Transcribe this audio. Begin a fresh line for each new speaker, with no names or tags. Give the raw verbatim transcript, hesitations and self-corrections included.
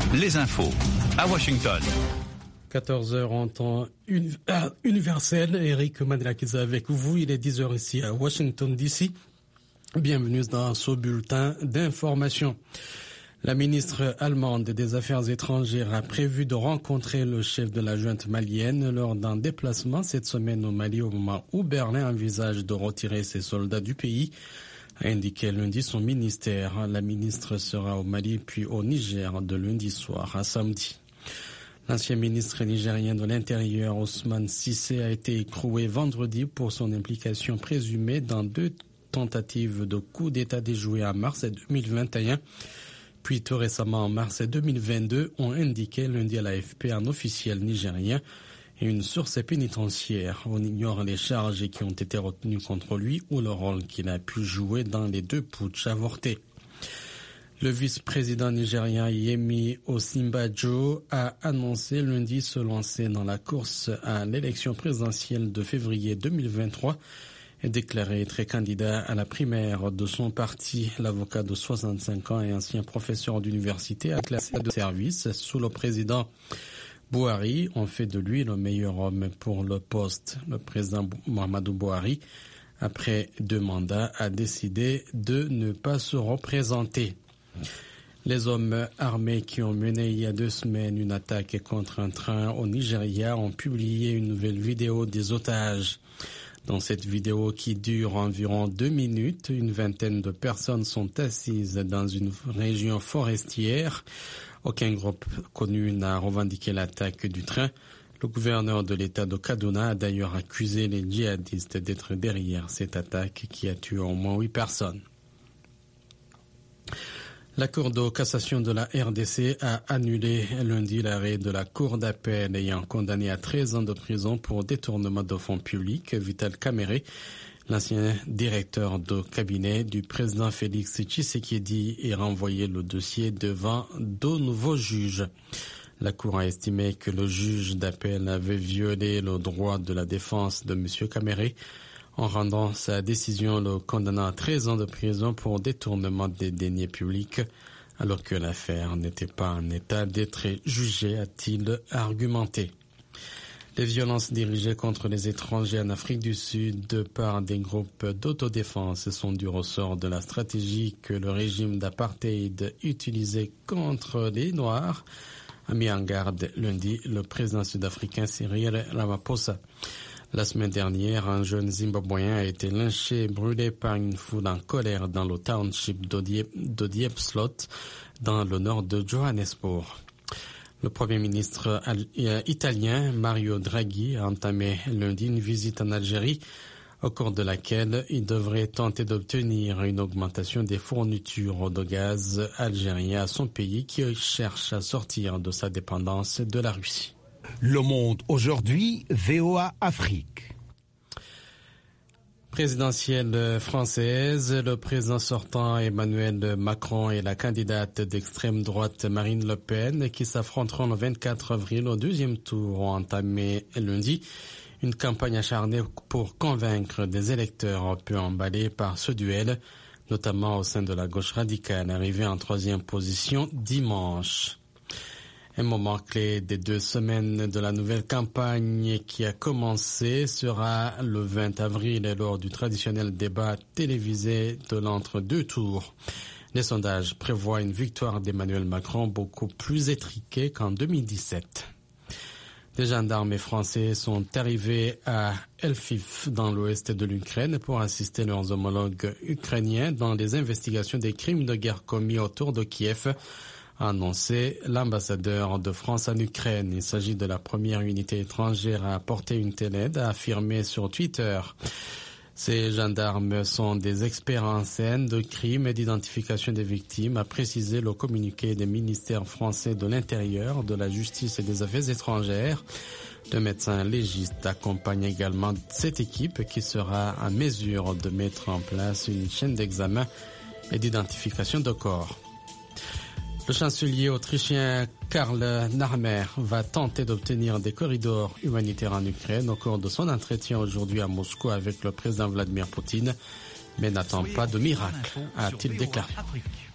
les infos à Washington.
quatorze heures en temps uni- euh, universel. Eric Madelakiza avec vous. Il est dix heures ici à Washington D C. Bienvenue dans ce bulletin d'information. La ministre allemande des Affaires étrangères a prévu de rencontrer le chef de la junte malienne lors d'un déplacement cette semaine au Mali au moment où Berlin envisage de retirer ses soldats du pays, a indiqué lundi son ministère. La ministre sera au Mali puis au Niger de lundi soir à samedi. L'ancien ministre nigérien de l'Intérieur, Ousmane Cissé, a été écroué vendredi pour son implication présumée dans deux tentatives de coup d'État déjouées en mars deux mille vingt et un, puis tout récemment en mars deux mille vingt-deux, ont indiqué lundi à l'A F P un officiel nigérien et une source pénitentiaire. On ignore les charges qui ont été retenues contre lui ou le rôle qu'il a pu jouer dans les deux putschs avortés. Le vice-président nigérien Yemi Osinbajo a annoncé lundi se lancer dans la course à l'élection présidentielle de février deux mille vingt-trois et déclaré être candidat à la primaire de son parti. L'avocat de soixante-cinq ans et ancien professeur d'université a classé de service sous le président Buhari ont fait de lui le meilleur homme pour le poste. Le président Muhammadu Buhari, après deux mandats, a décidé de ne pas se représenter. Les hommes armés qui ont mené il y a deux semaines une attaque contre un train au Nigeria ont publié une nouvelle vidéo des otages. Dans cette vidéo qui dure environ deux minutes, une vingtaine de personnes sont assises dans une région forestière. Aucun groupe connu n'a revendiqué l'attaque du train. Le gouverneur de l'État de Kaduna a d'ailleurs accusé les djihadistes d'être derrière cette attaque qui a tué au moins huit personnes. La Cour de cassation de la R D C a annulé lundi l'arrêt de la Cour d'appel ayant condamné à treize ans de prison pour détournement de fonds publics Vital Kamerhe, l'ancien directeur de cabinet du président Félix Tshisekedi, et renvoyé le dossier devant deux nouveaux juges. La Cour a estimé que le juge d'appel avait violé le droit de la défense de M. Kamerhe en rendant sa décision le condamnant à treize ans de prison pour détournement des deniers publics, alors que l'affaire n'était pas en état d'être jugée, a-t-il argumenté. Les violences dirigées contre les étrangers en Afrique du Sud par des groupes d'autodéfense sont du ressort de la stratégie que le régime d'apartheid utilisait contre les Noirs, a mis en garde lundi le président sud-africain Cyril Ramaphosa. La semaine dernière, un jeune Zimbabwéen a été lynché et brûlé par une foule en colère dans le township d'Odiepslot, dans le nord de Johannesburg. Le Premier ministre italien Mario Draghi a entamé lundi une visite en Algérie, au cours de laquelle il devrait tenter d'obtenir une augmentation des fournitures de gaz algérien à son pays qui cherche à sortir de sa dépendance de la Russie.
Le Monde aujourd'hui, V O A Afrique.
Présidentielle française, le président sortant Emmanuel Macron et la candidate d'extrême droite Marine Le Pen, qui s'affronteront le vingt-quatre avril au deuxième tour, ont entamé lundi une campagne acharnée pour convaincre des électeurs peu emballés par ce duel, notamment au sein de la gauche radicale, arrivée en troisième position dimanche. Un moment clé des deux semaines de la nouvelle campagne qui a commencé sera le vingt avril lors du traditionnel débat télévisé de l'entre-deux tours. Les sondages prévoient une victoire d'Emmanuel Macron beaucoup plus étriquée qu'en deux mille dix-sept. Des gendarmes français sont arrivés à Lviv dans l'ouest de l'Ukraine pour assister leurs homologues ukrainiens dans les investigations des crimes de guerre commis autour de Kiev, a annoncé l'ambassadeur de France en Ukraine. Il s'agit de la première unité étrangère à apporter une telle aide, a affirmé sur Twitter. Ces gendarmes sont des experts en scène de crimes et d'identification des victimes, a précisé le communiqué des ministères français de l'Intérieur, de la Justice et des Affaires étrangères. Le médecin légiste accompagne également cette équipe qui sera en mesure de mettre en place une chaîne d'examen et d'identification de corps. Le chancelier autrichien Karl Nehammer va tenter d'obtenir des corridors humanitaires en Ukraine au cours de son entretien aujourd'hui à Moscou avec le président Vladimir Poutine, mais n'attend pas de miracle, a-t-il déclaré.